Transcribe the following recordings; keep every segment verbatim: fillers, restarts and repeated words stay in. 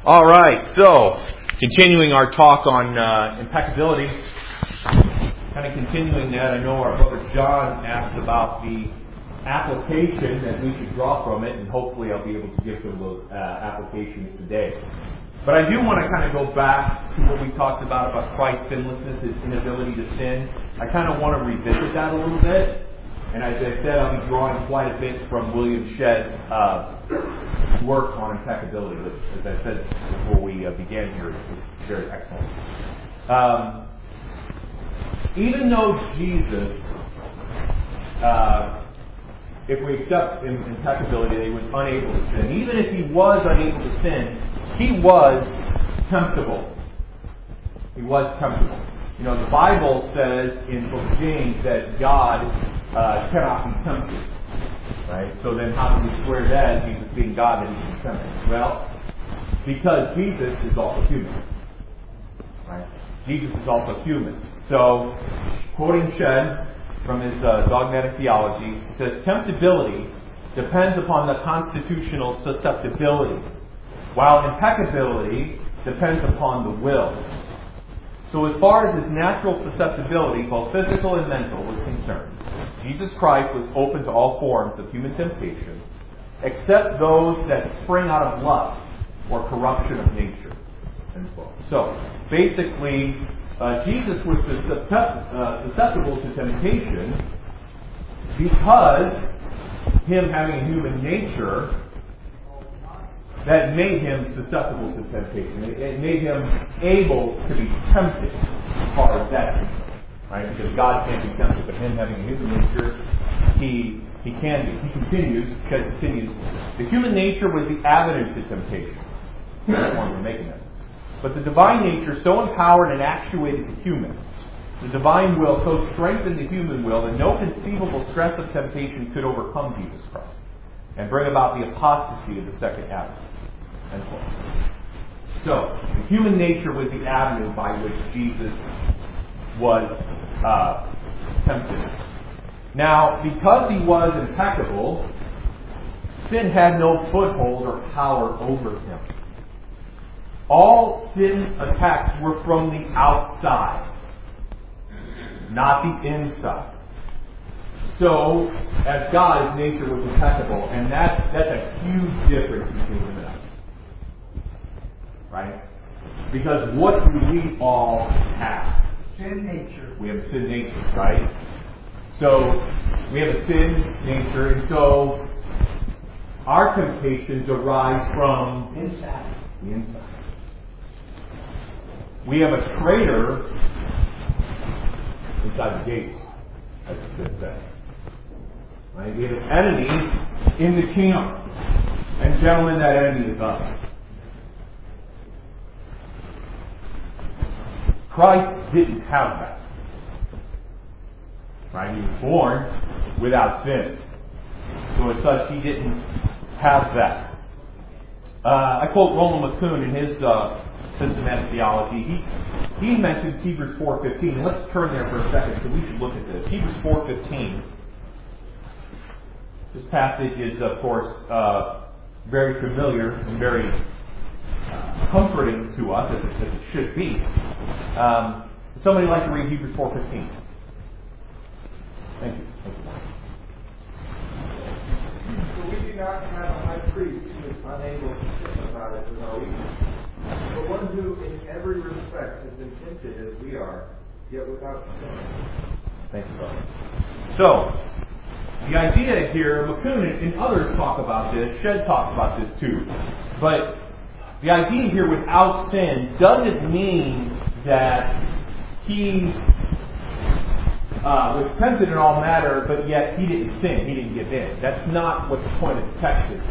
All right, so continuing our talk on uh, impeccability, kind of continuing that, I know our brother John asked about the application that we should draw from it, and hopefully I'll be able to give some of those uh, applications today. But I do want to kind of go back to what we talked about, about Christ's sinlessness, his inability to sin. I kind of want to revisit that a little bit. And as I said, I'll be drawing quite a bit from William Shedd's uh, work on impeccability, which, as I said before we uh, began here, is very excellent. Um, even though Jesus, uh, if we accept impeccability, that he was unable to sin, even if he was unable to sin, he was temptable. He was temptable. You know, the Bible says in Book of James that God uh, cannot be tempted. Right? So then how do we square that, Jesus being God, that he can be tempted? Well, because Jesus is also human. Right? Jesus is also human. So, quoting Shedd from his uh, dogmatic theology, he says, temptability depends upon the constitutional susceptibility, while impeccability depends upon the will. So as far as his natural susceptibility, both physical and mental, was concerned, Jesus Christ was open to all forms of human temptation, except those that spring out of lust or corruption of nature. So, basically, uh, Jesus was susceptible to temptation because him having a human nature that made him susceptible to temptation. It made him able to be tempted as far as that is concerned. Right? Because God can't be tempted, but him having a human nature, he he can be. He continues, because continues. The human nature was the avenue to temptation. That's why we're making that. But the divine nature so empowered and actuated the human, the divine will so strengthened the human will that no conceivable stress of temptation could overcome Jesus Christ and bring about the apostasy of the second Adam. So, the human nature was the avenue by which Jesus was uh, tempted. Now, because he was impeccable, sin had no foothold or power over him. All sin's attacks were from the outside, not the inside. So, as God, his nature was impeccable, and that, that's a huge difference between him and us. Right? Because what do we all have? Sin nature. We have a sin nature, right? So, we have a sin nature, and so our temptations arise from inside. the inside. We have a traitor inside the gates, as it should say. Right? We have an enemy in the camp. And gentlemen, that enemy is us. Christ didn't have that. Right? He was born without sin. So as such, he didn't have that. Uh, I quote Roland McCune in his uh, systematic theology. He he mentioned Hebrews four fifteen. Let's turn there for a second, so we should look at this. Hebrews four fifteen. This passage is, of course, uh, very familiar and very uh, comforting to us, as it, as it should be. Um, would somebody like to read Hebrews four fifteen? Thank you. Thank you. For we do not have a high priest who is unable to sympathize with our weakness, but one who in every respect has been tempted as we are, yet without sin. Thank you, brother. So, the idea here, McCune and others talk about this, Shedd talks about this too, but the idea here without sin doesn't mean that he uh, was tempted in all matter, but yet he didn't sin, he didn't give in. That's not what the point of the text is.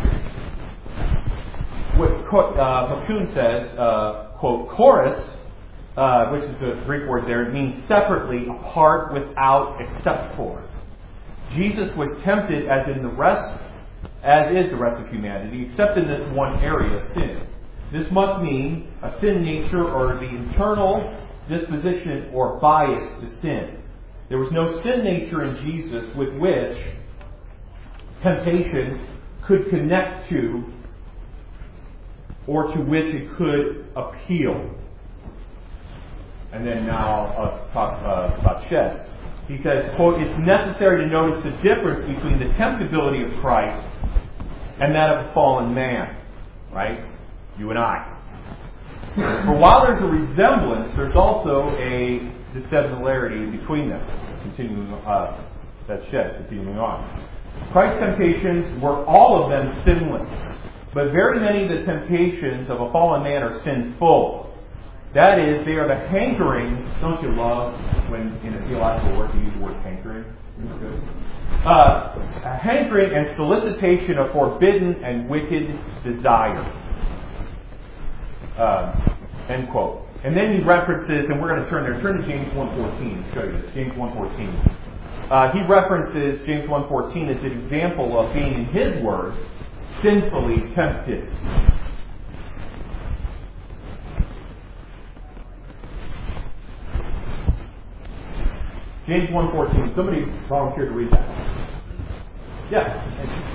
What uh, McCune says, uh, quote, chorus, uh, which is the Greek word there, it means separately, apart, without, except for. Jesus was tempted as in the rest, as is the rest of humanity, except in this one area, sin. This must mean a sin nature or the internal disposition or bias to sin. There was no sin nature in Jesus with which temptation could connect to or to which it could appeal. And then now uh, talk uh, about Shed. He says, quote, it's necessary to notice the difference between the temptability of Christ and that of a fallen man. Right? You and I. For while there's a resemblance, there's also a dissimilarity between them. Continuing, uh, that's Shed, continuing on. Christ's temptations were all of them sinless, but very many of the temptations of a fallen man are sinful. That is, they are the hankering. Don't you love when in a theological work you use the word hankering? Uh, a hankering and solicitation of forbidden and wicked desire. Uh, end quote. And then he references, and we're going to turn there. Turn to James one fourteen. Show you this. James one fourteen. Uh, he references James one fourteen as an example of being, in his words, sinfully tempted. James one fourteen. Somebody volunteer to read that. Yeah.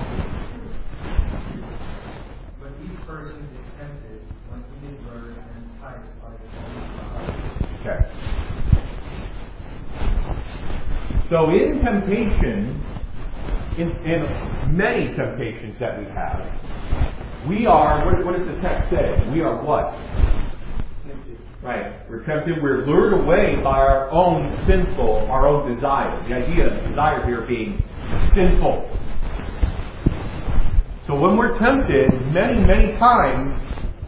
But each person is tempted when he is lured and enticed by the devil. Okay. So in temptation, in, in many temptations that we have, we are, what, what does the text say? We are what? Right. We're tempted, we're lured away by our own sinful, our own desire. The idea of desire here being sinful. So when we're tempted, many, many times,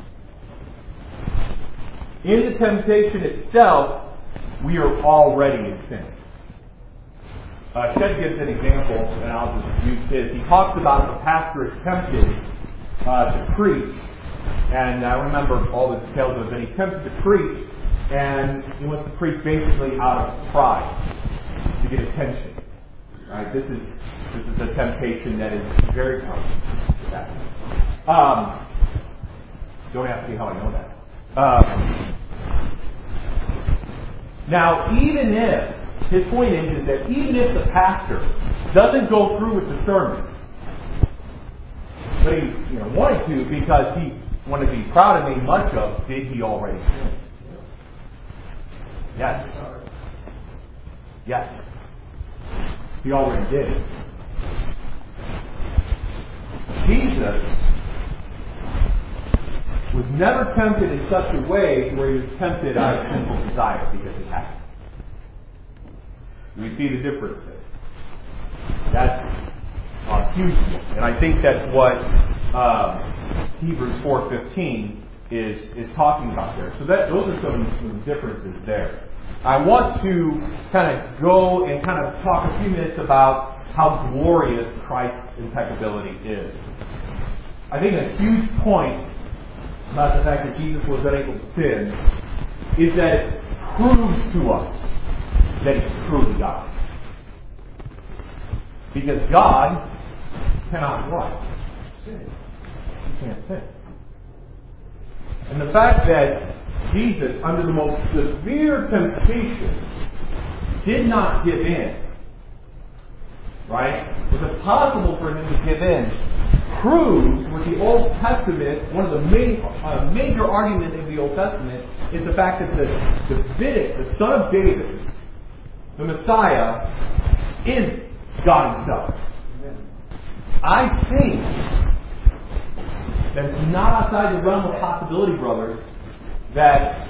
in the temptation itself, we are already in sin. Uh, Shed gives an example, and I'll just use his. He talks about if a pastor is tempted uh, to preach. And I remember all the details of it. And he's tempted to preach, and he wants to preach basically out of pride to get attention. Right? This is this is a temptation that is very common. Um, don't ask me how I know that. Um, now, even if his point is, is that even if the pastor doesn't go through with the sermon, but he you know wanted to because he wanted to be proud and made much of, did he already sin? Yes. Yes. He already did. Jesus was never tempted in such a way where he was tempted out of sinful desire because he had. Do we see the difference there? That's a huge one. And I think that's what uh, Hebrews four fifteen is is talking about there. So that those are some, some differences there. I want to kind of go and kind of talk a few minutes about how glorious Christ's impeccability is. I think a huge point about the fact that Jesus was unable to sin is that it proves to us that he's truly God. Because God cannot what? Sin. He can't sin. And the fact that Jesus, under the most severe temptation, did not give in, right? Was it possible for him to give in? Proves with the Old Testament, one of the main, uh, major arguments in the Old Testament is the fact that the Davidic, the son of David, the Messiah, is God himself. I think that it's not outside the realm of possibility, brothers, that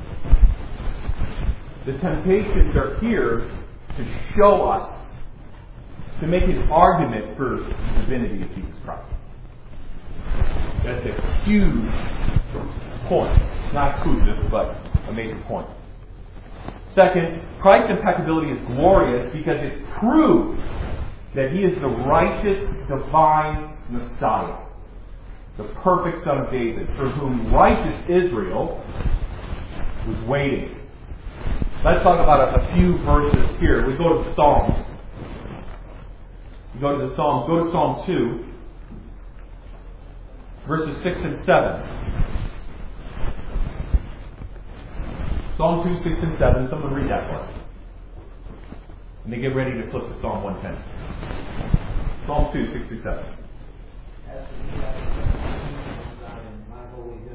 the temptations are here to show us, to make his argument for the divinity of Jesus Christ. That's a huge point. Not crucial, but a major point. Second, Christ's impeccability is glorious because it proves that he is the righteous, divine Messiah, the perfect Son of David, for whom righteous Israel was waiting. Let's talk about a, a few verses here. We go to the Psalms. We go to the Psalms. Go to Psalm two, verses six and seven. Psalm two, six and seven. Someone read that for us. And they get ready to flip to Psalm one ten. Psalm two, six through seven. As for me, I have in my holy hill.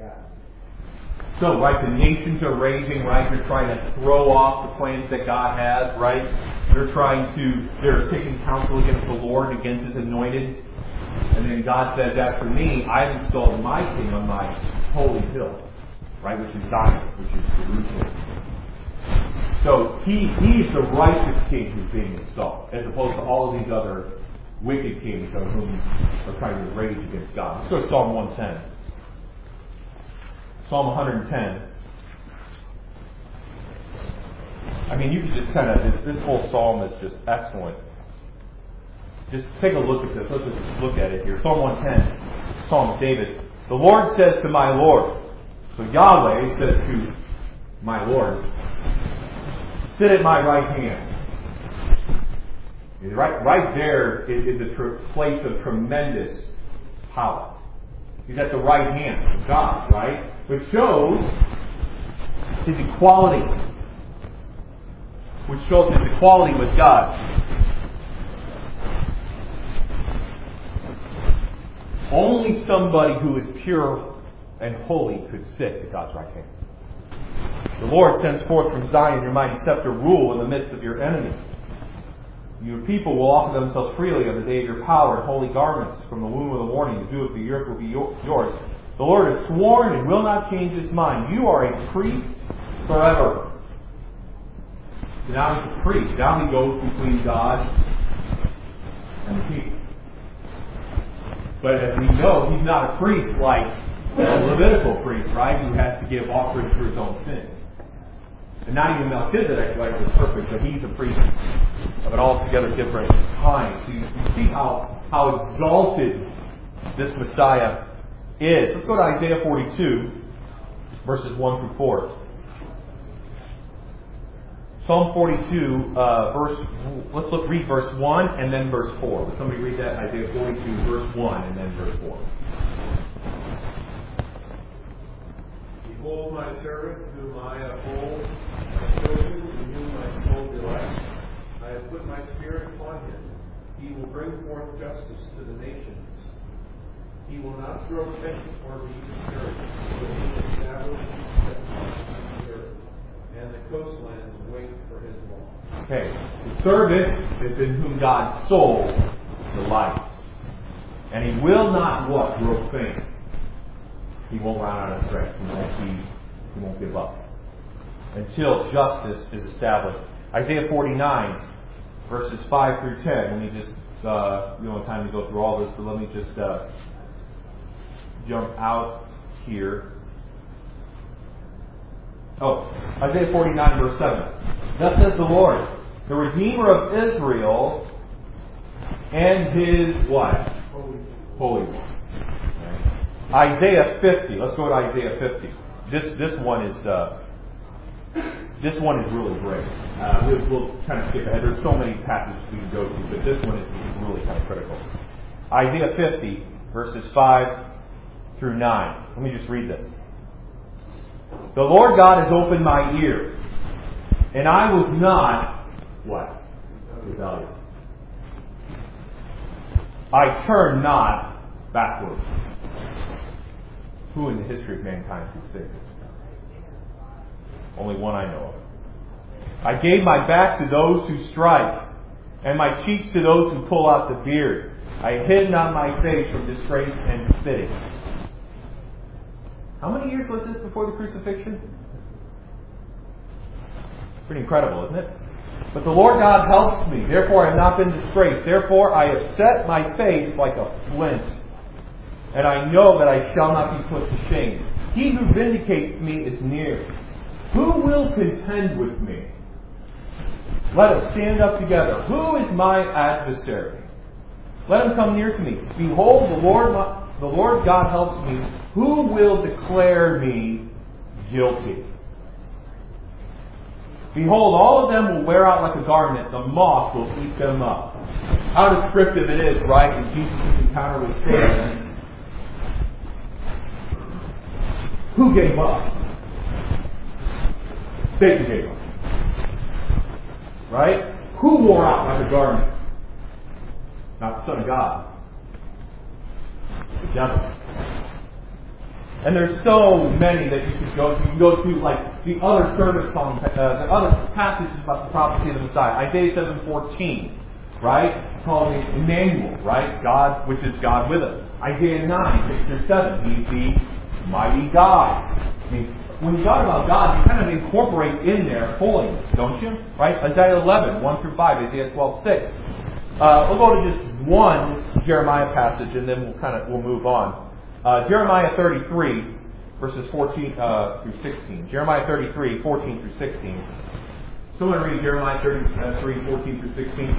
that. So, right, the nations are raging, right? They're trying to throw off the plans that God has, right? They're trying to, they're taking counsel against the Lord, against His anointed. And then God says, as for me, I've installed my king on my holy hill, right? Which is Zion, which is Jerusalem. So, he, he's the righteous king who's being installed, as opposed to all of these other wicked kings of whom are trying to rage against God. Let's go to Psalm one ten. Psalm one hundred ten. I mean, you could just kind of, this, this whole psalm is just excellent. Just take a look at this. Let's just look at it here. Psalm one ten, Psalm of David. The Lord says to my Lord. So Yahweh says to my Lord, sit at my right hand. Right, right there is a tr- place of tremendous power. He's at the right hand of God, right? Which shows His equality. Which shows His equality with God. Only somebody who is pure and holy could sit at God's right hand. The Lord sends forth from Zion your mighty scepter, rule in the midst of your enemies. Your people will offer themselves freely on the day of your power in holy garments. From the womb of the morning, the dew of the earth will be yours. The Lord has sworn and will not change His mind. You are a priest forever. So now He's a priest. Now He goes between God and the people. But as we know, He's not a priest like a Levitical priest, right? Who has to give offerings for his own sins. And not even Melchizedek was perfect, but he's a priest of an altogether different kind. So you, you see how, how exalted this Messiah is. Let's go to Isaiah forty-two, verses one through four. Psalm forty-two, uh, verse, let's look, read verse one and then verse four. Would somebody read that? Isaiah forty-two, verse one and then verse four. Behold my servant whom I uphold, my chosen in whom my soul delights. I have put my spirit upon him. He will bring forth justice to the nations. He will not grow faint or be discouraged, but he will establish his steadfast on the earth, and the coastlands wait for his law. Okay, the servant is in whom God's soul delights. And he will not what? Grow faint. He won't run out of strength. He won't be, he won't give up. Until justice is established. Isaiah forty-nine, verses five through ten. Let me just, uh, we don't have time to go through all this, but let me just uh, jump out here. Oh, Isaiah forty-nine, verse seven. Thus says the Lord, the Redeemer of Israel, and His what? Holy, Holy One. Isaiah fifty. Let's go to Isaiah fifty. This this one is uh, this one is really great. Uh, we'll, we'll kind of skip ahead. There's so many passages we can go to, but this one is really kind of critical. Isaiah fifty, verses five through nine. Let me just read this. The Lord God has opened my ear, and I was not what? Rebellious. I turned not backwards. Who in the history of mankind could say this? Only one I know of. I gave my back to those who strike, and my cheeks to those who pull out the beard. I hid not my face from disgrace and spitting. How many years was this before the crucifixion? Pretty incredible, isn't it? But the Lord God helps me. Therefore I have not been disgraced. Therefore I have set my face like a flint. And I know that I shall not be put to shame. He who vindicates me is near. Who will contend with me? Let us stand up together. Who is my adversary? Let him come near to me. Behold, the Lord, the Lord God helps me. Who will declare me guilty? Behold, all of them will wear out like a garment. The moth will eat them up. How descriptive it is, right? In Jesus' encounter with Satan. Who gave up? Satan gave up. Right? Who wore out like a garment? Not the Son of God. The devil. And there's so many that you could go to. You can go to like the other service songs, uh, the other passages about the prophecy of the Messiah. Isaiah seven fourteen, right? Calling it Emmanuel, right? God, which is God with us. Isaiah nine, six through seven, He's the mighty God. I mean, when you talk about God, you kind of incorporate in there holiness, don't you? Right? Isaiah eleven, one through five, Isaiah twelve, six. Uh, we'll go to just one Jeremiah passage, and then we'll kind of we'll move on. Uh, Jeremiah thirty-three, verses fourteen uh, through sixteen. Jeremiah thirty-three, fourteen through sixteen. Someone read Jeremiah thirty-three, fourteen through sixteen.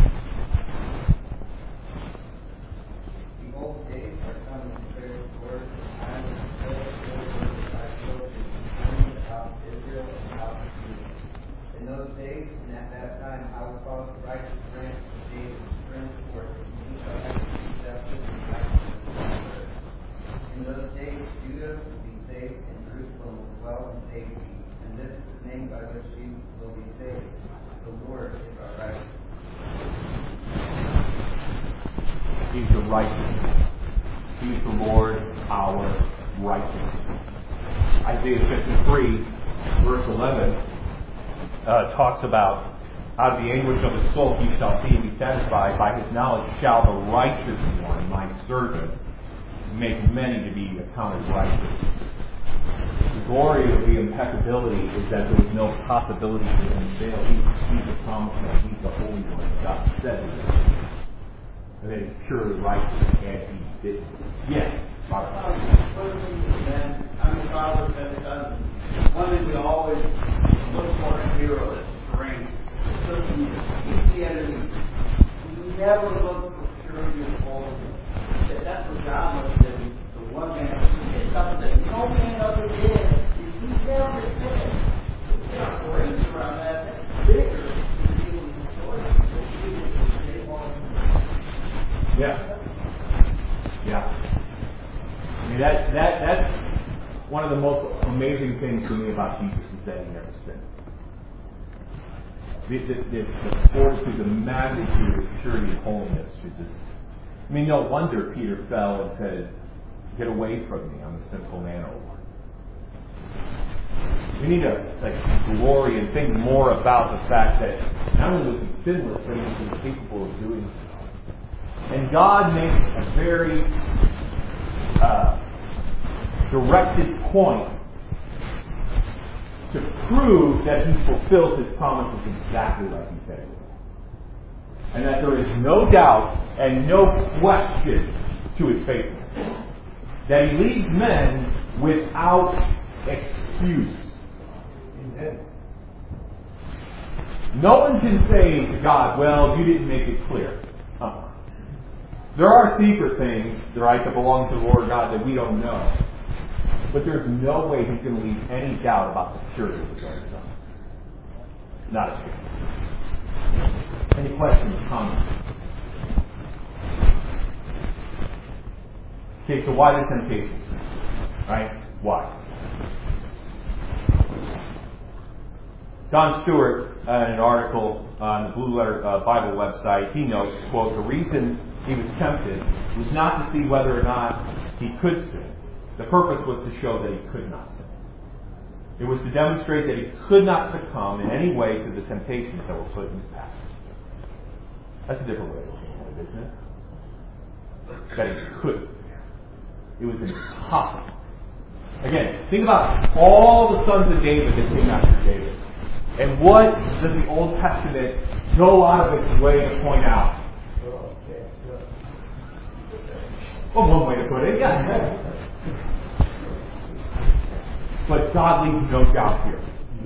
Behold, days are coming, declares the Lord, I will fulfill the word that I spoke to the house of Israel and the house of Judah. In those days, and at that time, I will cause the righteous branch of David to spring forth, and he shall execute justice and righteousness on the earth. In those days, Judah will be safe, and Jerusalem will dwell in safety. And this is the name by which you will be saved. The Lord is our righteousness. He's the righteous. He's the Lord, our righteousness. Isaiah fifty-three, verse eleven, uh, talks about, out of the anguish of his soul he shall see and be satisfied. By his knowledge shall the righteous one, my servant, make many to be accounted righteous. The glory of the impeccability is that there was no possibility for him to fail. He, he's the promised one. He's the Holy One. God said he is. And that he's purely righteous, and he did. Yes. One thing the Bible says it doesn't. One thing we always look for in a hero is strength. So you defeat the enemy. You never look for purity and holiness. That that's what God must do. The one man it's something that no man ever did. If he never did, if there are grace around that, that's bigger than dealing with choices. Yeah. Yeah. I mean, that, that, that's one of the most amazing things for me about Jesus is that he never sinned. The, the, the, the fortitude, the magnitude of purity and holiness is just, I mean, no wonder Peter fell and said, "Get away from me, I'm a sinful man, O Lord." We need to like glory and think more about the fact that not only was he sinless, but he was incapable of doing so. And God makes a very uh, directed point to prove that he fulfills his promises exactly like he said he would. And that there is no doubt and no question to his faithfulness. That he leads men without excuse. Amen. No one can say to God, "Well, you didn't make it clear." Uh-huh. There are secret things, right, that belong to the Lord God that we don't know. But there's no way he's going to leave any doubt about the purity of the Lord Son. Not a chance. Any questions, comments? Okay, so why the temptation? Right? Why? Don Stewart, uh, in an article on the Blue Letter uh, Bible website, he notes, quote, "The reason he was tempted was not to see whether or not he could sin. The purpose was to show that he could not sin. It was to demonstrate that he could not succumb in any way to the temptations that were put in his path." That's a different way of looking at it, isn't it? That he could. It was impossible. Again, think about all the sons of David that came after David. And what does the Old Testament go out of its way to point out? Well, one way to put it, yeah. But God leaves no doubt here.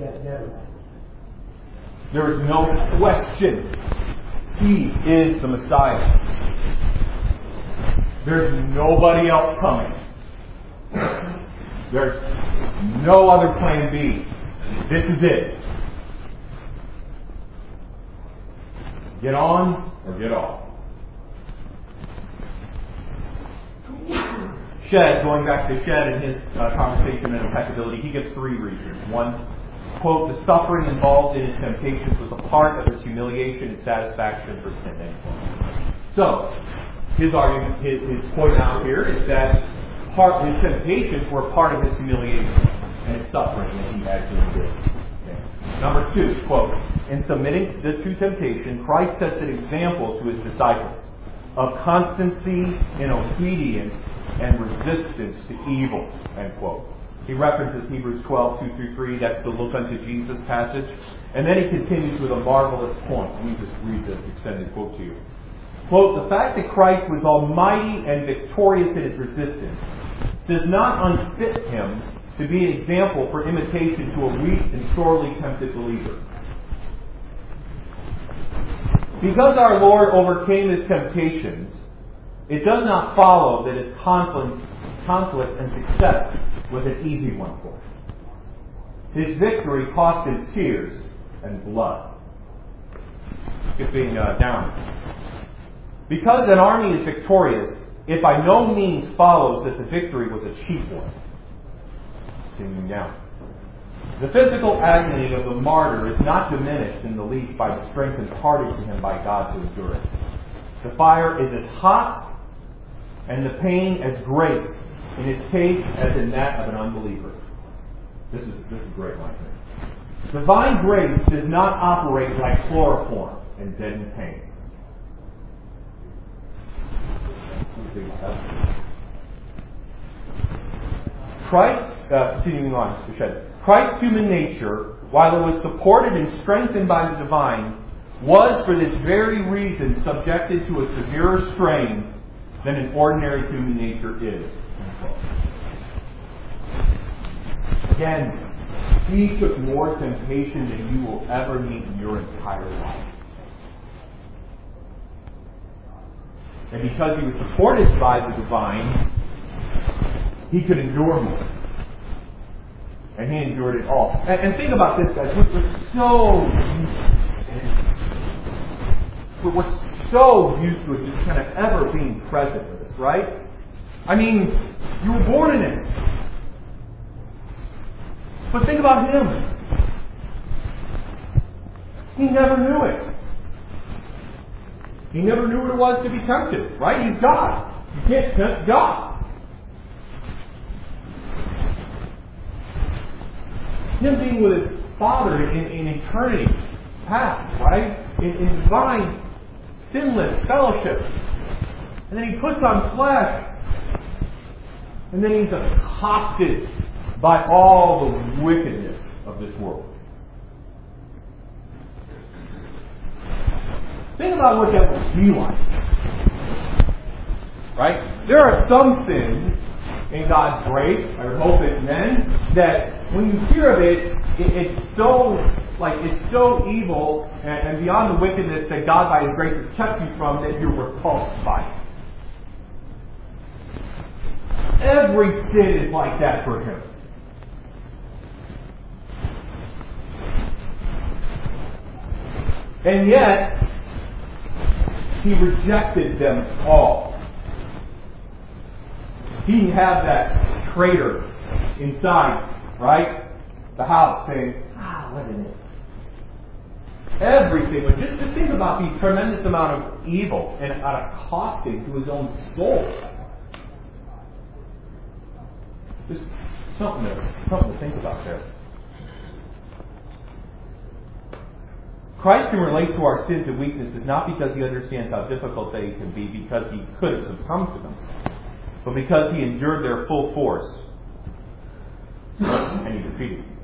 There is no question. He is the Messiah. There's nobody else coming. There's no other plan B. This is it. Get on or get off. Shedd, going back to Shedd in his uh, conversation on impeccability, he gives three reasons. One, quote, "The suffering involved in his temptations was a part of his humiliation and satisfaction for sin." So, his argument, his, his point out here is that part, his temptations were part of his humiliation and his suffering that he had to endure. Okay. Number two, quote, in submitting to temptation, Christ sets an example to his disciples of constancy in obedience and resistance to evil, end quote. He references Hebrews twelve, two through three. That's the look unto Jesus passage. And then he continues with a marvelous point. Let me just read this extended quote to you. Quote, the fact that Christ was almighty and victorious in his resistance does not unfit him to be an example for imitation to a weak and sorely tempted believer. Because our Lord overcame his temptations, it does not follow that his conflict, conflict and success was an easy one for him. His victory cost him tears and blood. Skipping uh, down. Because an army is victorious, it by no means follows that the victory was a cheap one. Continuing down. The physical agony of the martyr is not diminished in the least by the strength imparted to him by God to endure it. The fire is as hot and the pain as great in his case as in that of an unbeliever. This is this is a great line here. Divine grace does not operate like chloroform and deaden pain. Christ, uh, continuing on, Christ's human nature, while it was supported and strengthened by the divine, was for this very reason subjected to a severer strain than an ordinary human nature is. Again, he took more temptation than you will ever meet in your entire life. And because he was supported by the divine, he could endure more. And he endured it all. And, and think about this, guys. We're, we're so used to it. We're so used to it just kind of ever being present with us, right? I mean, you were born in it. But think about him. He never knew it. He never knew what it was to be tempted, right? He's God. You can't tempt God. Him being with his Father in, in eternity past, right? In, in divine, sinless fellowship. And then he puts on flesh. And then he's accosted by all the wickedness of this world. Think about what that would be like. Right? There are some sins in God's grace, I would hope it's men, that when you hear of it, it it's so like it's so evil and, and beyond the wickedness that God by His grace has kept you from that you're repulsed by it. Every sin is like that for Him. And yet, He rejected them all. He had that traitor inside, right? The house saying, ah, what in it? Everything. But just, just think about the tremendous amount of evil and uh, costing to his own soul. Just something to, something to think about there. Christ can relate to our sins and weaknesses not because He understands how difficult they can be, because He could have succumbed to them, but because He endured their full force and He defeated them.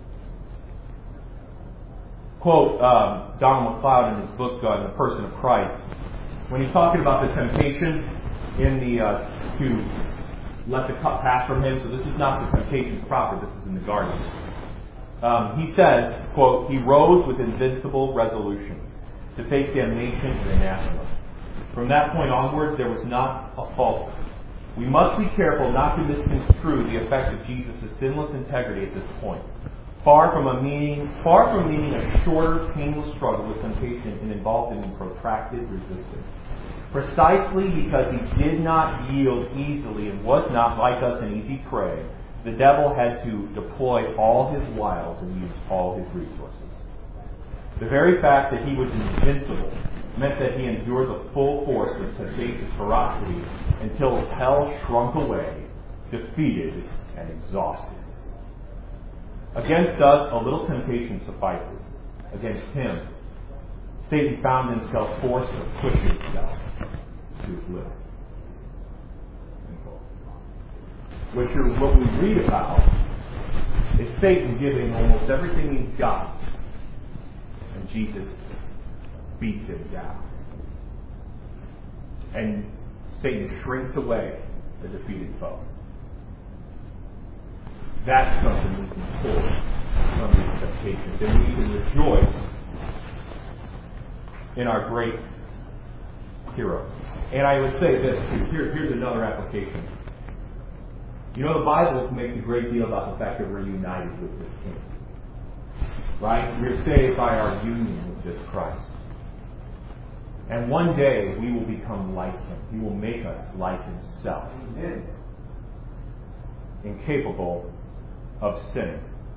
Quote um, Donald MacLeod in his book on the person of Christ, when he's talking about the temptation in the uh, to let the cup pass from Him. So this is not the temptations proper. This is in the garden. Um, he says, quote, he rose with invincible resolution to face damnation and anathema. From that point onward, there was not a falter. We must be careful not to misconstrue the effect of Jesus' sinless integrity at this point. Far from a meaning, far from meaning a shorter, painless struggle with temptation and involved in protracted resistance. Precisely because He did not yield easily and was not, like us, an easy prey, the devil had to deploy all his wiles and use all his resources. The very fact that He was invincible meant that He endured the full force of temptation's ferocity until hell shrunk away defeated, and exhausted. Against us, a little temptation suffices. Against him, Satan found himself forced to push himself to his limits. Which are what we read about is Satan giving almost everything he's got, and Jesus beats him down. And Satan shrinks away a defeated foe. That's something we can pull from these temptations, and we can rejoice in our great hero. And I would say this, here, here's another application. You know, the Bible makes a great deal about the fact that we're united with this King. Right? We're saved by our union with this Christ. And one day we will become like him. He will make us like himself. Amen. Incapable of sinning.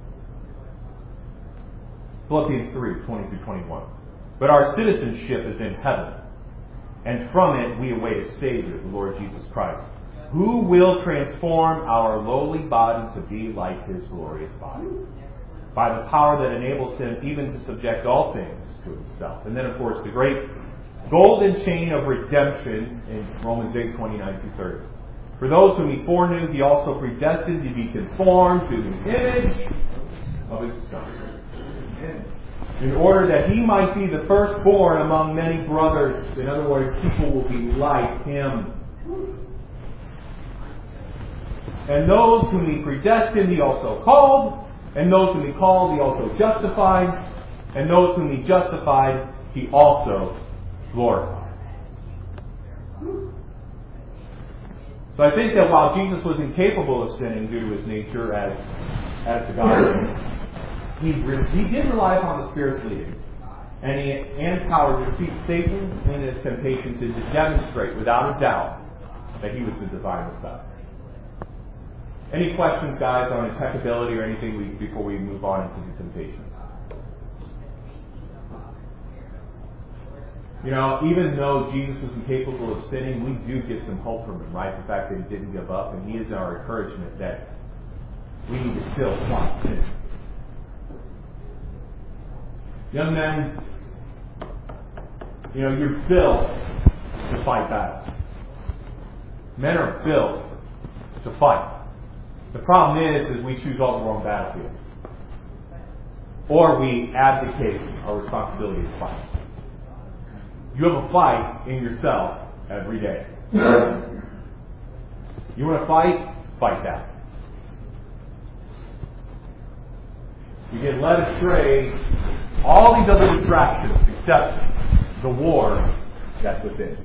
Philippians three, twenty through twenty-one. But our citizenship is in heaven, and from it we await a Savior, the Lord Jesus Christ, who will transform our lowly body to be like his glorious body, by the power that enables him even to subject all things to himself. And then, of course, the great golden chain of redemption in Romans eight, twenty-nine through thirty. For those whom he foreknew, he also predestined to be conformed to the image of his Son, in order that he might be the firstborn among many brothers. In other words, people will be like him. And those whom he predestined, he also called. And those whom he called, he also justified. And those whom he justified, he also glorified. So I think that while Jesus was incapable of sinning due to his nature as, as the God, he, he did rely upon the Spirit's leading. And he and power to defeat Satan in his temptation to demonstrate without a doubt that he was the divine Messiah. Any questions, guys, on impeccability or anything we, before we move on into the temptations? You know, even though Jesus was incapable of sinning, we do get some hope from him, right? The fact that he didn't give up, and he is our encouragement that we need to still fight sin. Young men, you know, you're built to fight battles. Men are built to fight. The problem is, is we choose all the wrong battlefields. Or we abdicate our responsibility to fight. You have a fight in yourself every day. You want to fight? Fight that. You get led astray, all these other distractions except the war that's within.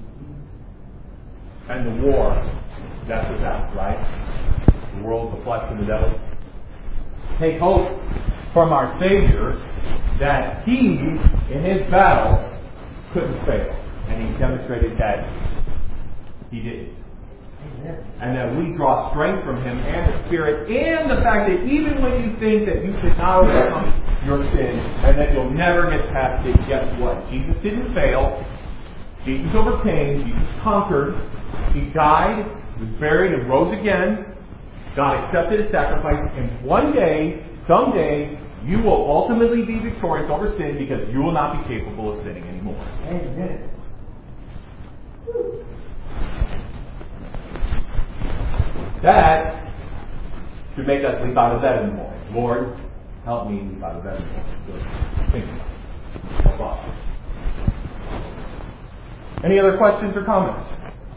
And the war that's without, right? The world, the flesh, and the devil. Take hope from our Savior that he, in his battle, couldn't fail. And he demonstrated that he didn't. And that we draw strength from him and the Spirit, and the fact that even when you think that you could not overcome your sin and that you'll never get past it, guess what? Jesus didn't fail. Jesus overcame. Jesus conquered. He died, was buried, and rose again. God accepted his sacrifice, and one day, someday, you will ultimately be victorious over sin because you will not be capable of sinning anymore. Amen. That should make us leap out of bed in the morning. Lord, help me leap out of bed in the morning. So think about it. Help us. Any other questions or comments?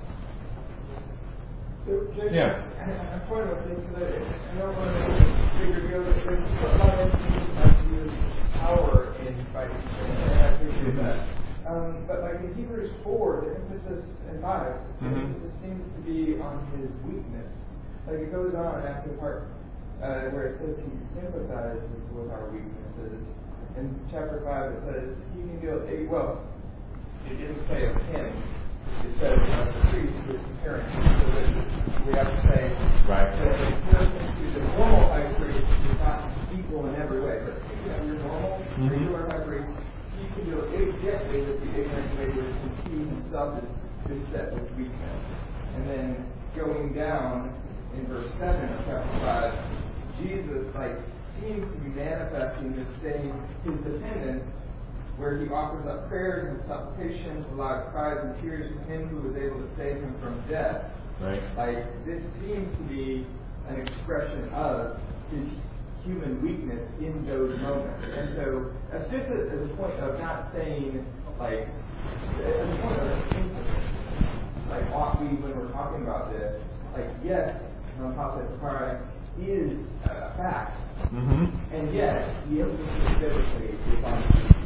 So, Jason, yeah. I'm trying to think that I don't want to figure out that there's a lot of things like use power in fighting sin, and I appreciate that. Um, but like in Hebrews four, the emphasis in five, mm-hmm. the emphasis seems to be on his weakness. Like it goes on after the part uh, where it says he sympathizes with our weaknesses. In chapter five, it says he can deal a well. It didn't say of him. It says of the priest who is comparing. So that we have to say right. that the person who's a normal high priest is not equal in every way. But if you have your normal, mm-hmm. regular high priest, he can do exactly with the ignorant laborers, and he himself is, is set with weakness. And then going down in verse seven of chapter five, Jesus like seems to be manifesting this same his dependence, where he offers up prayers and supplications, a lot of cries and tears from him who was able to save him from death. Right. Like this seems to be an expression of his human weakness in those moments. And so that's just a, as a point of not saying like as a point of emphasis. Like ought we when we're talking about this, like yes, on top of the cry is a fact. Mm-hmm. And yet the emphasis biblically is on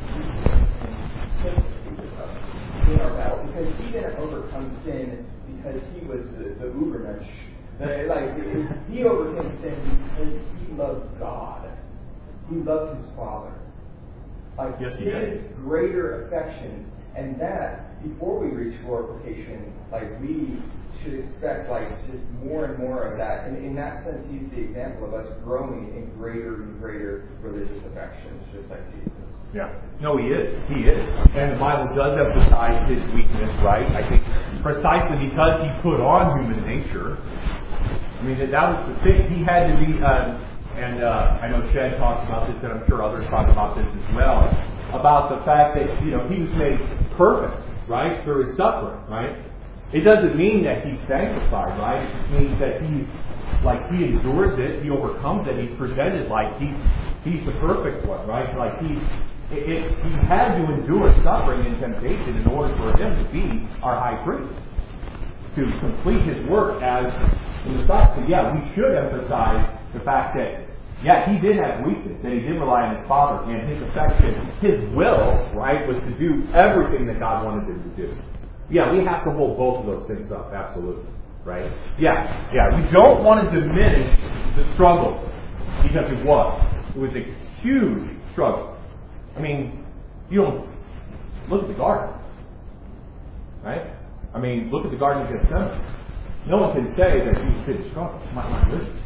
in our battle, because he didn't overcome sin because he was the, the Ubermensch. Like he overcame sin because he loved God. He loved his Father. Like yes, he his did. greater affections, and that before we reach glorification, like we should expect like just more and more of that. And in that sense, he's the example of us growing in greater and greater religious affections, just like Jesus. Yeah. No, he is. He is. And the Bible does emphasize his weakness, right? I think precisely because he put on human nature. I mean, that, that was the thing. He had to be, uh, and uh, I know Shed talks about this, and I'm sure others talk about this as well, about the fact that, you know, he was made perfect, right, through his suffering, right? It doesn't mean that he's sanctified, right? It just means that he's, like, he endures it, he overcomes it, he's presented like he, he's the perfect one, right? Like, he, it, it, he had to endure suffering and temptation in order for him to be our high priest, to complete his work as the Messiah. So, yeah, we should emphasize the fact that, yeah, he did have weakness, and he did rely on his Father, and his affection, his will, right, was to do everything that God wanted him to do. Yeah, we have to hold both of those things up, absolutely. Right? Yeah, yeah. We don't want to diminish the struggle, because it was. It was a huge struggle. I mean, you don't look at the garden. Right? I mean, look at the Garden of Gethsemane. No one can say that he didn't struggle. My, my goodness.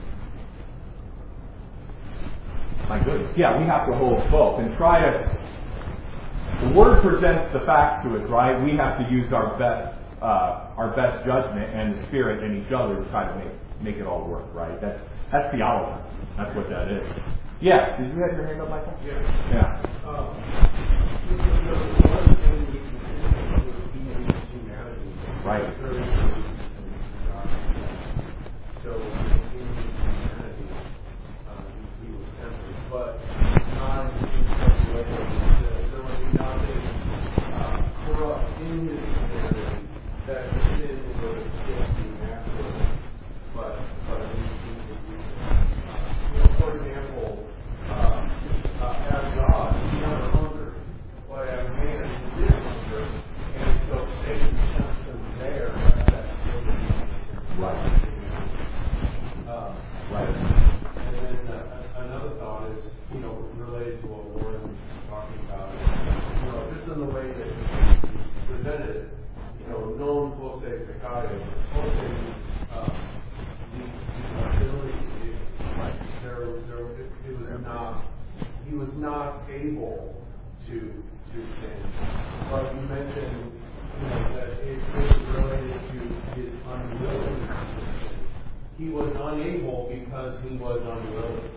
My goodness. Yeah, we have to hold both and try to. The Word presents the facts to us, right? We have to use our best, uh, our best judgment and the Spirit and each other to try to make make it all work, right? That's that's theology. That's what that is. Yeah. Did you have your hand up, Michael? Yeah. Yeah. Um, you know, one of the things we can do with humanity, right. Is very important in God. So in his humanity, um, he was tempted, but not in such a way that there was nothing uh, corrupt in his humanity that the sin would still be natural, but but he was you know, for example, uh, uh, as God, he never hungered, but as man, he did hunger, and so Satan tempts him there. That's still the Right. uh, Right. And then uh, another thought is, you know, related to what Warren was talking about. You know, just in the way that he presented it, you know, non posse peccato, posse means uh, the, the ability. It, there, there, it, it was not. He was not able to to sin. But you mentioned, you know, that it was related to his unwillingness to sin. He was unable because he was unwilling.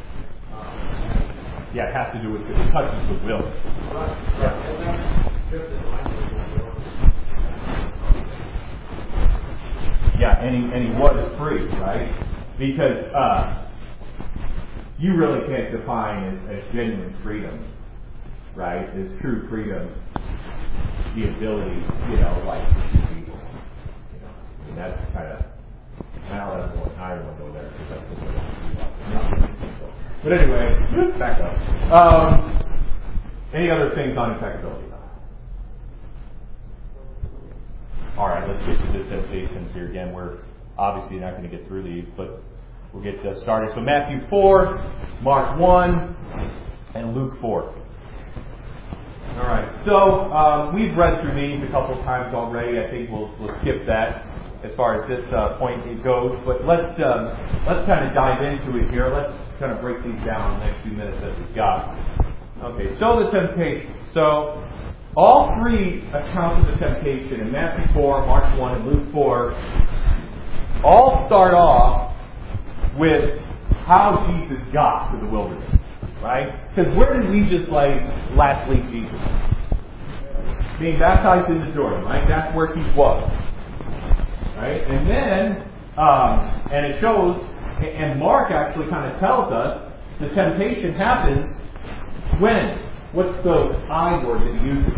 Um, Yeah, it has to do with it touches the will. right, right. And that's just in line with what we're on. Yeah, and he, and he was free, right? Because uh, you really can't define as, as genuine freedom, right? As true freedom, the ability, you know, like to choose evil. You know, I mean, that's kind of. Well, I don't want, I don't want to go there because that's what I want to do. But anyway, back up. Um, any other things on impeccability? All right, let's get to the temptations here again. We're obviously not going to get through these, but we'll get uh, started. So Matthew four, Mark one, and Luke four. All right, so um, we've read through these a couple of times already. I think we'll we'll skip that as far as this uh, point it goes. But let's um, let's kind of dive into it here. Let's kind of break these down in the next few minutes that we've got. Okay, so the temptation. So all three accounts of the temptation in Matthew four, Mark one, and Luke four all start off with how Jesus got to the wilderness, right? Because where did we just like last leave Jesus? Being baptized in the Jordan, right? That's where he was, right? And then, um, and it shows, and Mark actually kind of tells us the temptation happens when? What's the I word that he uses?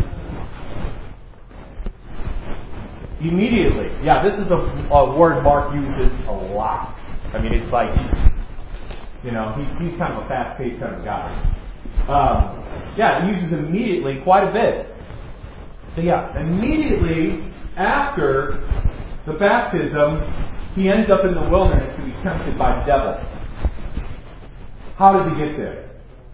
Immediately. Yeah, this is a, a word Mark uses a lot. I mean, it's like, you know, he, he's kind of a fast-paced kind of guy. Um, yeah, he uses immediately quite a bit. So yeah, immediately after the baptism, he ends up in the wilderness to be tempted by the devil. How does he get there?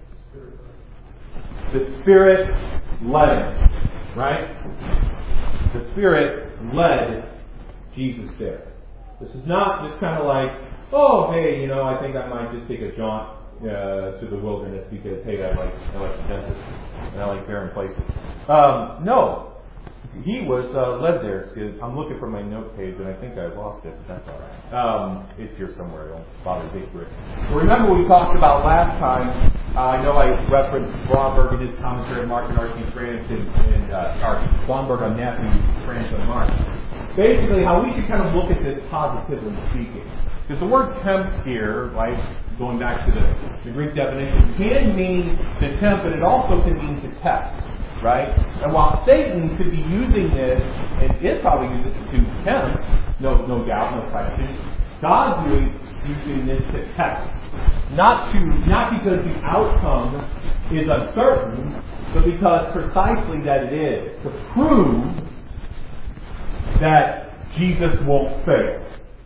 The Spirit led him, right? The Spirit led Jesus there. This is not just kind of like, oh, hey, you know, I think I might just take a jaunt uh, to the wilderness because, hey, I like I like the dentist and I like barren places. Um, no. He was uh, led there. I'm looking for my note page, and I think I lost it, but that's all right. Um, it's here somewhere. Don't bother to dig for it. Well, remember what we talked about last time. Uh, I know I referenced Blomberg in his commentary on Mark and R T France and, and uh, or Blomberg on Matthew, France on Mark. Basically, how we should kind of look at this positively speaking. Because the word tempt here, right, going back to the, the Greek definition, can mean to tempt, but it also can mean to test. Right? And while Satan could be using this, and is probably using it to tempt, no, no doubt, no question, God's really using this to test. Not to, not because the outcome is uncertain, but because precisely that it is. To prove that Jesus won't fail.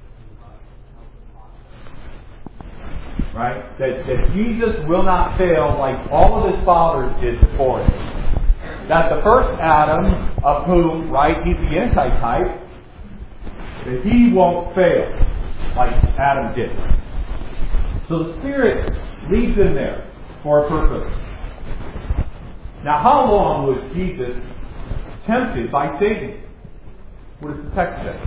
Right? That, that Jesus will not fail like all of his fathers did before him. That the first Adam, of whom, right, he's the antitype, that he won't fail like Adam did. So the Spirit leads him there for a purpose. Now, how long was Jesus tempted by Satan? What does the text say?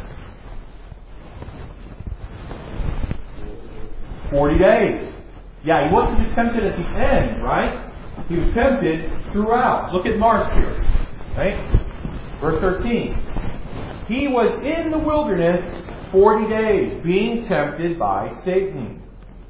Forty days. Yeah, he wasn't just tempted at the end, right? He was tempted throughout. Look at Mark here. Right? Verse thirteen. He was in the wilderness forty days, being tempted by Satan.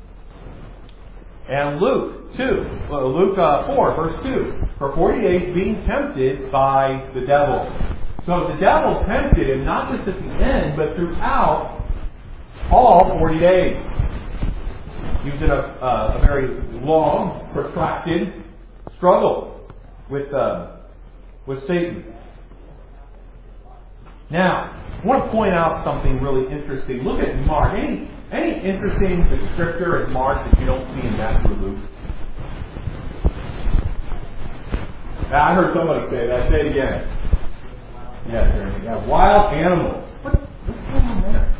And Luke two. Well, Luke uh, four, verse two. For forty days being tempted by the devil. So the devil tempted him not just at the end, but throughout all forty days. He was in a, uh, a very long, protracted struggle with uh, with Satan. Now, I want to point out something really interesting. Look at Mark. Any any interesting descriptor in Mark that you don't see in Matthew or Luke? Now, I heard somebody say that. Say it again. Yeah, Jeremy. Yeah, wild animals. What, what's going on there?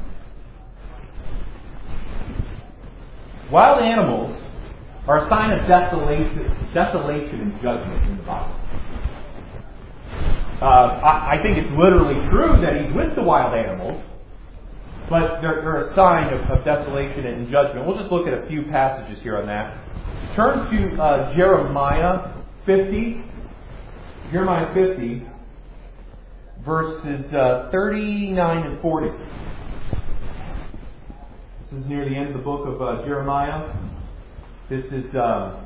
Wild animals are a sign of desolation, desolation and judgment in the Bible. Uh, I, I think it's literally true that he's with the wild animals, but they're, they're a sign of, of desolation and judgment. We'll just look at a few passages here on that. Turn to uh, Jeremiah fifty. Jeremiah fifty, verses uh, thirty-nine and forty. This is near the end of the book of uh, Jeremiah. This is um,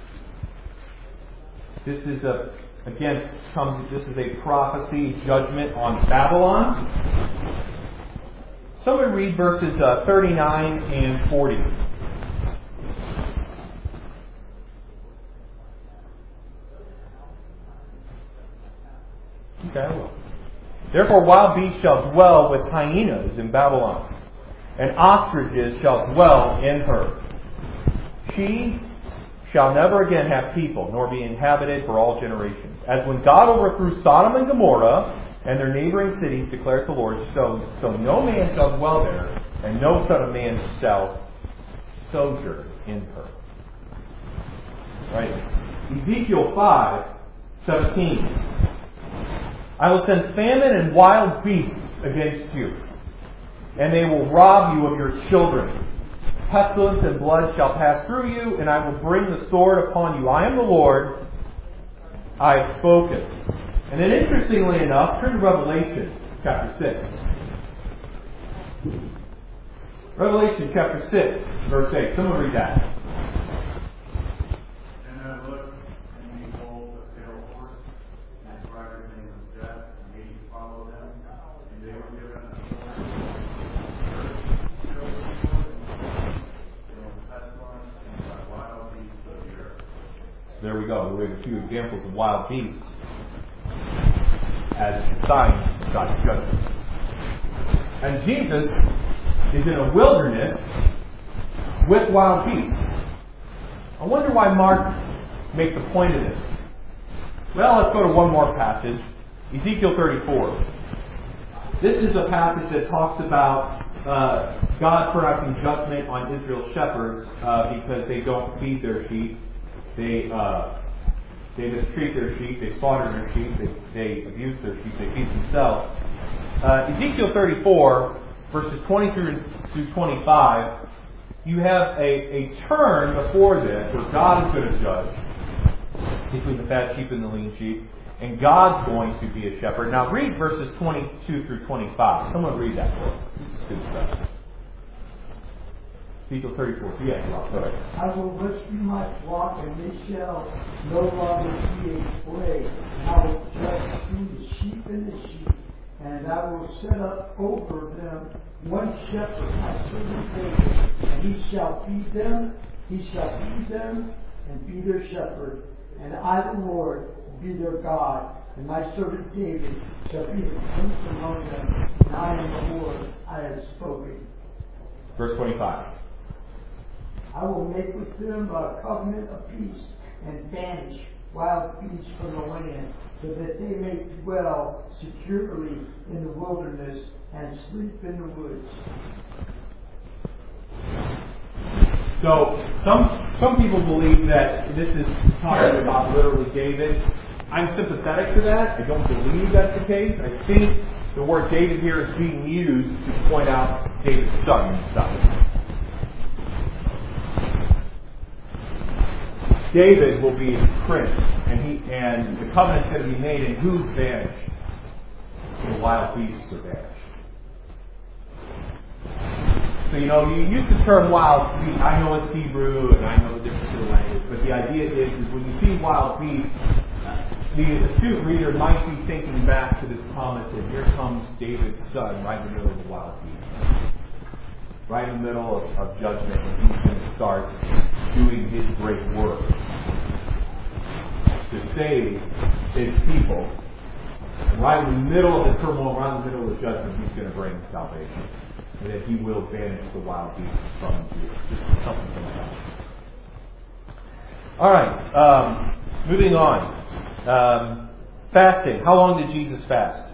this is a again comes. This is a prophecy judgment on Babylon. Somebody read verses uh, thirty-nine and forty. Okay, I will. Therefore, wild beasts shall dwell with hyenas in Babylon, and ostriches shall dwell in her. She shall never again have people, nor be inhabited for all generations. As when God overthrew Sodom and Gomorrah and their neighboring cities, declares the Lord, so, so no man shall dwell there, and no son of man shall sojourn in her. Right? Ezekiel five seventeen. I will send famine and wild beasts against you, and they will rob you of your children. pestilence and blood shall pass through you, and I will bring the sword upon you. I am the Lord, I have spoken. And then interestingly enough, turn to Revelation chapter six. Revelation chapter six, verse eight. Someone read that. And I looked, and behold, a pale horse, and his rider's name was Death, and he followed them, and they were given a sword, and pestilence, and by wild beasts of the earth. So there we go. We have a few examples of wild beasts as signs of God's judgment. And Jesus is in a wilderness with wild beasts. I wonder why Mark makes a point of this. Well, let's go to one more passage. Ezekiel thirty-four. This is a passage that talks about uh, God pronouncing judgment on Israel's shepherds uh, because they don't feed their sheep. They uh, they mistreat their sheep. They slaughter their sheep. They, they abuse their sheep. They feed themselves. Uh, Ezekiel thirty-four, verses twenty through twenty-five, you have a, a turn before this where God is going to judge between the fat sheep and the lean sheep, and God's going to be a shepherd. Now read verses twenty-two through twenty-five. Someone read that for us. This is good stuff. Ezekiel thirty-four. Yes, go ahead. I will rescue my flock, and they shall no longer be a prey. I will judge between the sheep and the sheep. And I will set up over them one shepherd, my servant David, and he shall feed them, he shall feed them, and be their shepherd. And I, the Lord, be their God, and my servant David shall be the prince among them, and I am the Lord, I have spoken. Verse twenty-five. I will make with them a covenant of peace, and banish wild beasts from the land, so that they may dwell securely in the wilderness and sleep in the woods. So some some people believe that this is talking about literally David. I'm sympathetic to that. I don't believe that's the case. I think the word David here is being used to point out David's son and stuff. David will be prince, and he and the covenant's going to be made, and who's banished? The wild beasts are banished. So, you know, you use the term wild beast. I know it's Hebrew, and I know the difference in the language, but the idea is, is when you see wild beasts, the astute reader might be thinking back to this promise that here comes David's son right in the middle of the wild beasts. Right in the middle of, of judgment, and he's going to start doing his great work to save his people. And right in the middle of the turmoil, right in the middle of the judgment, he's going to bring salvation. And that he will banish the wild beasts from you. Just something like that. Alright, um, moving on. Um, fasting. How long did Jesus fast?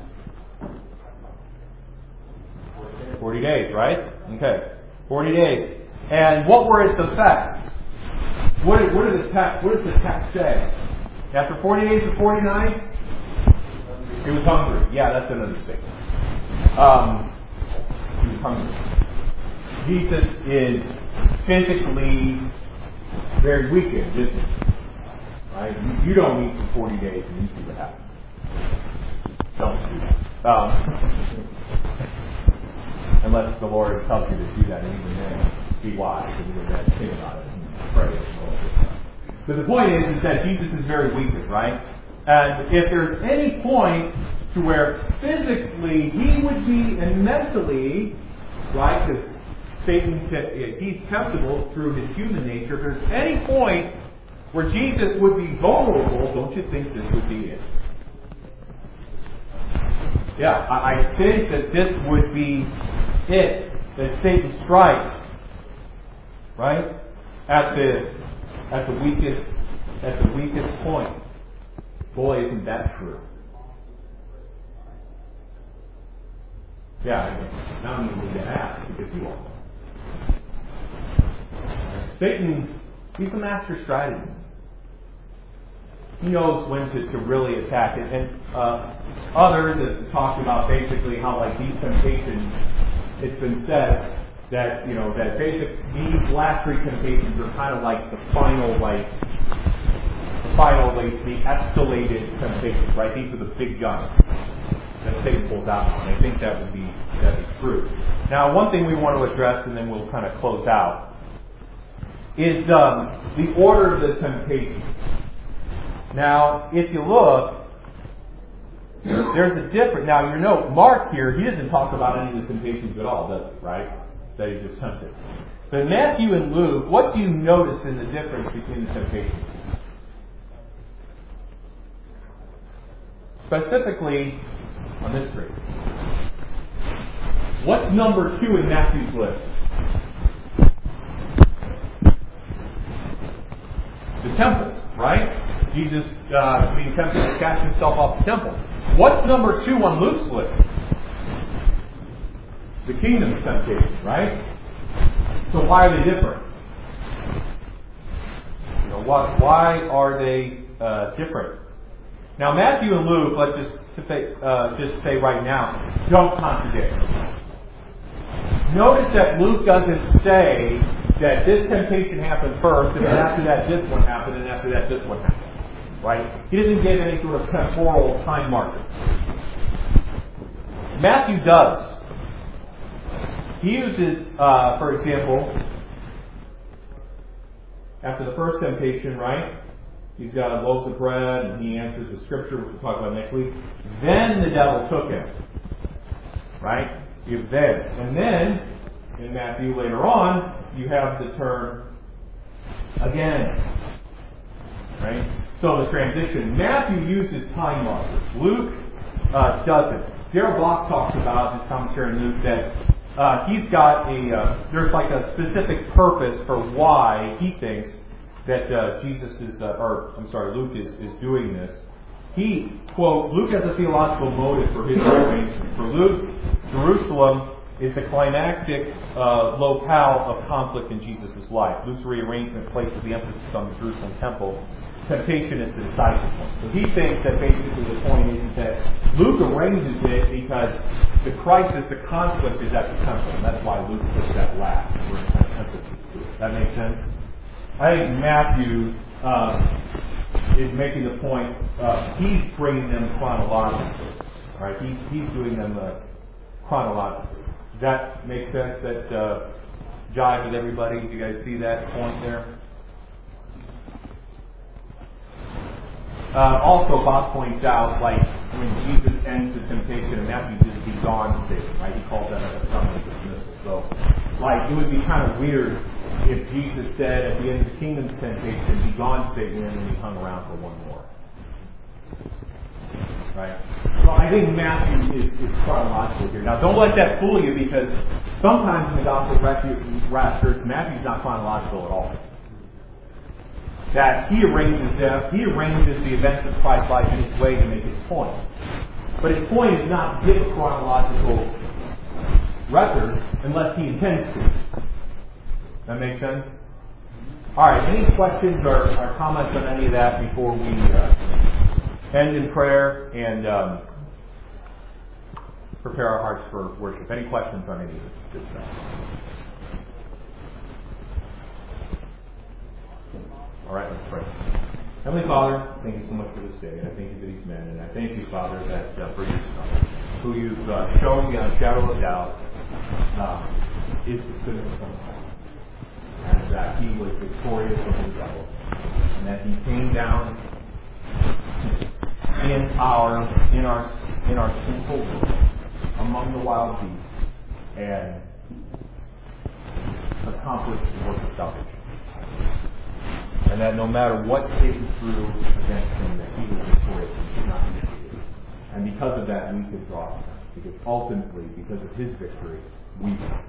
Forty days, right? Okay. Forty days. And what were its effects? What, what, did the text, what does the text say? After forty days and forty nights, he was hungry. Yeah, that's another thing. Um, he was hungry. Jesus is physically very weakened, isn't he? Right? You, you don't eat for forty days and you see what happens. Don't do that. Um, Unless the Lord tells you to do that, and even then, be wise and even then think about it and pray and all this stuff. But the point is, is that Jesus is very weakened, right? And if there's any point to where physically he would be, and mentally, right, because Satan, he's temptable through his human nature, if there's any point where Jesus would be vulnerable, don't you think this would be it? Yeah, I, I think that this would be it, that Satan strikes, right, at the at the weakest at the weakest point. Boy, isn't that true? Yeah, now I'm going to ask because you are. Satan, he's a master strategist. He knows when to, to really attack it. And uh, others have talked about basically how, like, these temptations, it's been said, that, you know, that basic, these last three temptations are kind of like the final, like, the final, like, the escalated temptations, right? These are the big guns that Satan pulls out on. I think that would be, that would be true. Now, one thing we want to address, and then we'll kind of close out, is um, the order of the temptations. Now, if you look, there's a difference. Now, you know, Mark here, he doesn't talk about any of the temptations at all, does he? Right? That he's just tempted. But Matthew and Luke, what do you notice in the difference between the temptations? Specifically, on this tree. What's number two in Matthew's list? The temple, right? Jesus uh, being tempted to cast himself off the temple. What's number two on Luke's list? The kingdom's temptation, right? So why are they different? You know, why, why are they uh, different? Now, Matthew and Luke, let's just say, uh, just say right now, don't contradict. Notice that Luke doesn't say that this temptation happened first, and then after that this one happened, and after that this one happened. Right? He doesn't give any sort of temporal time marker. Matthew does. He uses, uh, for example, after the first temptation, right? He's got loaves of bread, and he answers with scripture, which we'll talk about next week. Then the devil took him. Right? You have then. And then, in Matthew later on, you have the term again. Right? So the transition. Matthew uses time markers. Luke uh, doesn't. Darrell Block talks about his commentary on Luke that uh, he's got a, uh, there's like a specific purpose for why he thinks that uh, Jesus is, uh, or I'm sorry, Luke is, is doing this. He, quote, Luke has a theological motive for his arrangement. For Luke, Jerusalem is the climactic uh, locale of conflict in Jesus' life. Luke's rearrangement places the emphasis on the Jerusalem temple. Temptation is the decisive one. So he thinks that basically the point is that Luke arranges it because the crisis, the conflict is at the temple. And that's why Luke puts that last. We're going to kind of emphasis to it. That makes sense? I think Matthew uh, is making the point, uh, he's bringing them chronologically. Right? He's, he's doing them uh, chronologically. Does that make sense? That uh, jive with everybody? Do you guys see that point there? Uh, also, Bob points out, like, when Jesus ends the temptation in Matthew, just be gone Satan, right? He calls that a summary dismissal. So, like, it would be kind of weird if Jesus said at the end of the kingdom's temptation, be gone Satan, and then he hung around for one more. Right? So I think Matthew is, is chronological here. Now, don't let that fool you, because sometimes in the Gospel of Rapture, Matthew's not chronological at all. That he arranges them, he arranges the events of Christ's life in his way to make his point. But his point is not give a chronological record unless he intends to. That make sense? Alright, any questions or, or comments on any of that before we uh, end in prayer and um, prepare our hearts for worship? Any questions on any of this good stuff? All right, let's pray. Heavenly Father, thank you so much for this day, and I thank you for these men, and I thank you, Father, that uh, for your Son, who you've uh, shown beyond a shadow of doubt uh, is the goodness of God, and that he was victorious over the devil, and that he came down in our in our in our sinful world among the wild beasts and accomplished the work of salvation. And that no matter what Satan threw against him, that he was victorious and could not be defeated. And because of that, we could draw from him. Because ultimately, because of his victory, we can.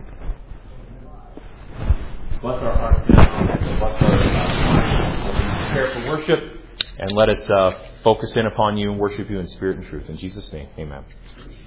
Bless our hearts now. Bless our minds. Prepare for worship. And let us uh, focus in upon you and worship you in spirit and truth. In Jesus' name, amen.